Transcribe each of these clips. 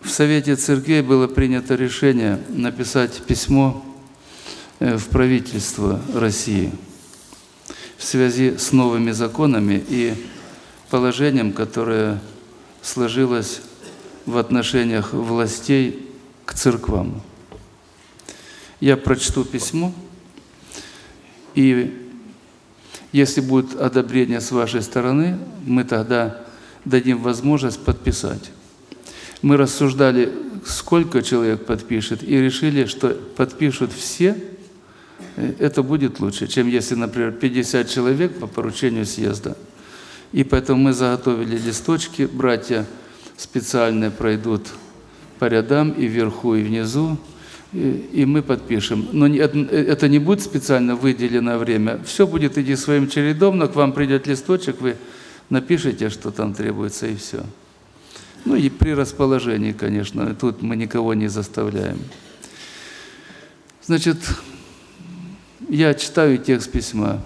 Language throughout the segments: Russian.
В Совете Церквей было принято решение написать письмо в правительство России в связи с новыми законами и положением, которое сложилось в отношениях властей к церквам. Я прочту письмо, и если будет одобрение с вашей стороны, мы тогда дадим возможность подписать. Мы рассуждали, сколько человек подпишет, и решили, что подпишут все, это будет лучше, чем если, например, 50 человек по поручению съезда. И поэтому мы заготовили листочки, братья специальные пройдут по рядам и вверху, и внизу, и мы подпишем. Но это не будет специально выделенное время, все будет идти своим чередом, но к вам придет листочек, вы напишите, что там требуется, и все. Ну и при расположении, конечно, тут мы никого не заставляем. Значит, я читаю текст письма.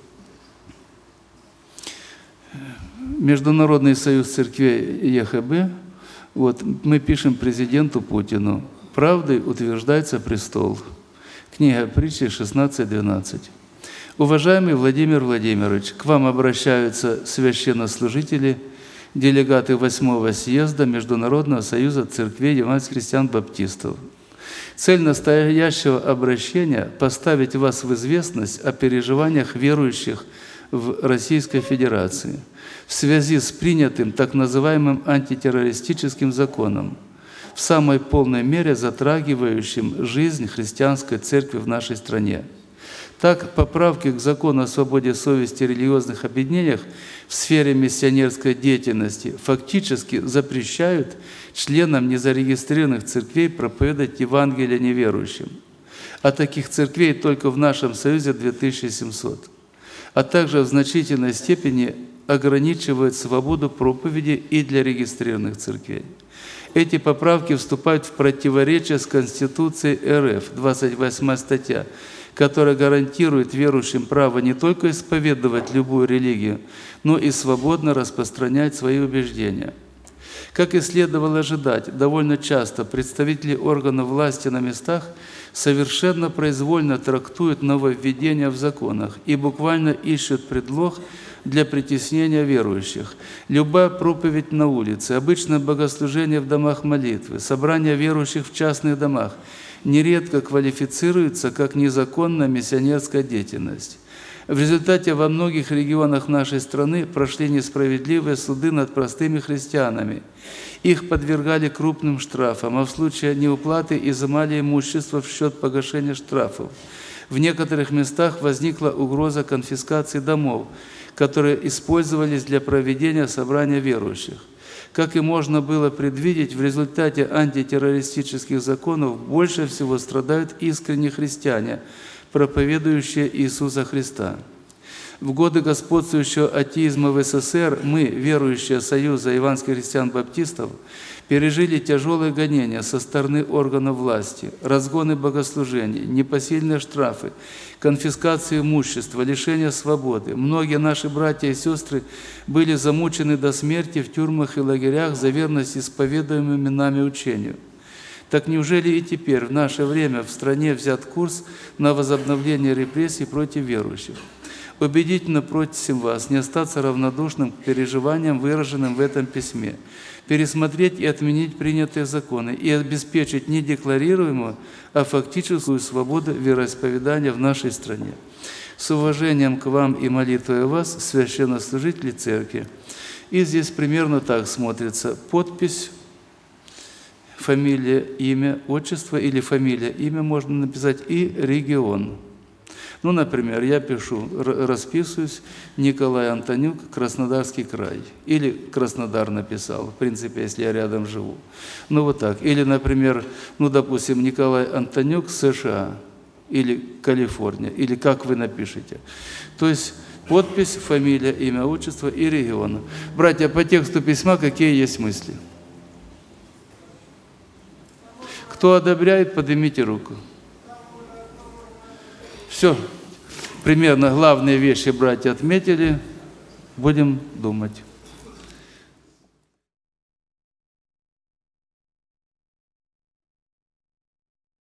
Международный союз церквей ЕХБ, вот, мы пишем президенту Путину: «Правдой утверждается престол». Книга Притчи 16:12. Уважаемый Владимир Владимирович, к вам обращаются священнослужители, делегаты 8-го съезда Международного союза церквей евангельских христиан-баптистов. Цель настоящего обращения – поставить вас в известность о переживаниях верующих в Российской Федерации в связи с принятым так называемым антитеррористическим законом, в самой полной мере затрагивающим жизнь христианской церкви в нашей стране. Так, поправки к закону о свободе совести и религиозных объединениях в сфере миссионерской деятельности фактически запрещают членам незарегистрированных церквей проповедовать Евангелие неверующим. А таких церквей только в нашем Союзе 2700. А также в значительной степени ограничивают свободу проповеди и для регистрированных церквей. Эти поправки вступают в противоречие с Конституцией РФ, 28 статья, которая гарантирует верующим право не только исповедовать любую религию, но и свободно распространять свои убеждения. Как и следовало ожидать, довольно часто представители органов власти на местах совершенно произвольно трактуют нововведения в законах и буквально ищут предлог для притеснения верующих. Любая проповедь на улице, обычное богослужение в домах молитвы, собрание верующих в частных домах нередко квалифицируется как незаконная миссионерская деятельность. В результате во многих регионах нашей страны прошли несправедливые суды над простыми христианами. Их подвергали крупным штрафам, а в случае неуплаты изымали имущество в счет погашения штрафов. В некоторых местах возникла угроза конфискации домов, которые использовались для проведения собрания верующих. Как и можно было предвидеть, в результате антитеррористических законов больше всего страдают искренние христиане, проповедующие Иисуса Христа. В годы господствующего атеизма в СССР мы, верующие Союза евангельских христиан-баптистов, пережили тяжелые гонения со стороны органов власти, разгоны богослужений, непосильные штрафы, конфискацию имущества, лишение свободы. Многие наши братья и сестры были замучены до смерти в тюрьмах и лагерях за верность исповедуемым нами учению. Так неужели и теперь, в наше время, в стране взят курс на возобновление репрессий против верующих? Убедительно просим вас не остаться равнодушным к переживаниям, выраженным в этом письме, пересмотреть и отменить принятые законы и обеспечить не декларируемую, а фактическую свободу вероисповедания в нашей стране. С уважением к вам и молитвой о вас, священнослужители церкви. И здесь примерно так смотрится: подпись, фамилия, имя, отчество или фамилия, имя можно написать, и регион. Ну, например, я пишу, расписываюсь: Николай Антонюк, Краснодарский край. Или Краснодар написал, в принципе, если я рядом живу. Ну, вот так. Или, например, ну, допустим, Николай Антонюк, США. Или Калифорния. Или как вы напишете. То есть подпись, фамилия, имя, отчество и регион. Братья, по тексту письма какие есть мысли? Кто одобряет, поднимите руку. Все, примерно главные вещи братья отметили, будем думать.